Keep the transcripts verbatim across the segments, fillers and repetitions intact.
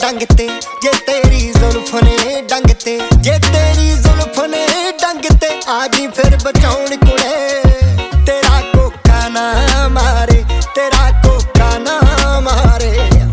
डंग ते जे तेरी जुल्फ ने डंग ते जे तेरी जुल्फ ने डंग ते आजी फिर बचाउण कुड़े तेरा कोका ना मारे तेरा कोका ना मारे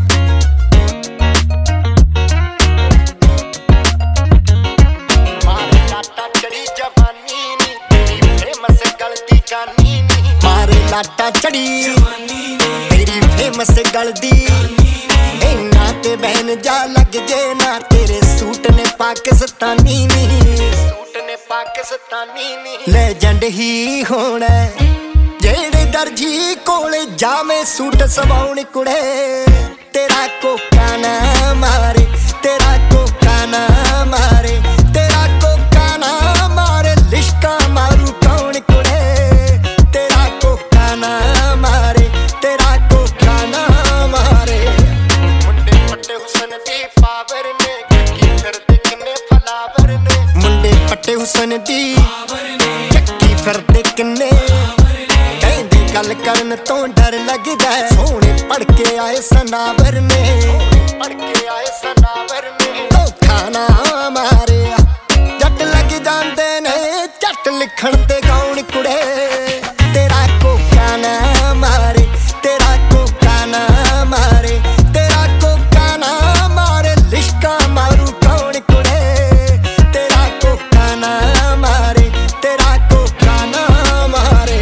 मारे लाटा चढ़ी जवानी नी तेरी फेमस गलती गानी नी मारे लाटा चढ़ी तेरी फेमस गलती इन्ना ते बहन जा लग जे ना तेरे सूट ने पाकिस्तानी नी सूट ने पाकिस्तानी नी लेजेंड ही होना जेड़े दर्जी कोले जावे सूट सवाउण कुड़े तेरा कोका ना मारे तेरा कोका ना मारे तेरा कोका ना मारे लिश्का मारू कौन कुड़े तेरा कोका ना मारे तेरा कोका ना मारे मुंडे पट्टे हुसन दी पावर ने चक्की फिरदे किन्ने फलावर ने मुंडे पट्टे हुसन दी चक्की फिरदे किन्ने कहंदी गल करन तो डर लगदा सोहणे पढ़ के आए सनावर ने पढ़ के आए सनावर ने धोखा ना मारे जट लग जांदे ने झट लिखण ते गाउण कुड़े तेरा कोका ना मारे तेरा कोका ना मारे तेरा कोका ना मारे लिश्का मारू कौन कुड़े तेरा कोका ना मारे तेरा कोका ना मारे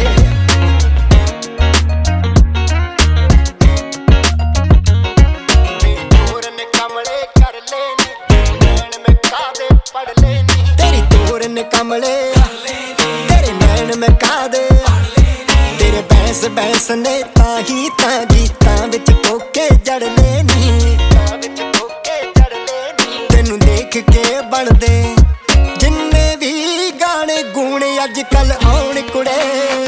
तोर ने कमले कर लेनी नैन में कादे पढ़ लेनी तेरी तोर ने कमले तेरे नैन में कादे तेरे बैंस बैंस ने ताही ता गीतां विच कोके जड़ लेनी तेनू देख के बनदे जिन्ने भी गाने गूणे अज कल आउण कुड़े।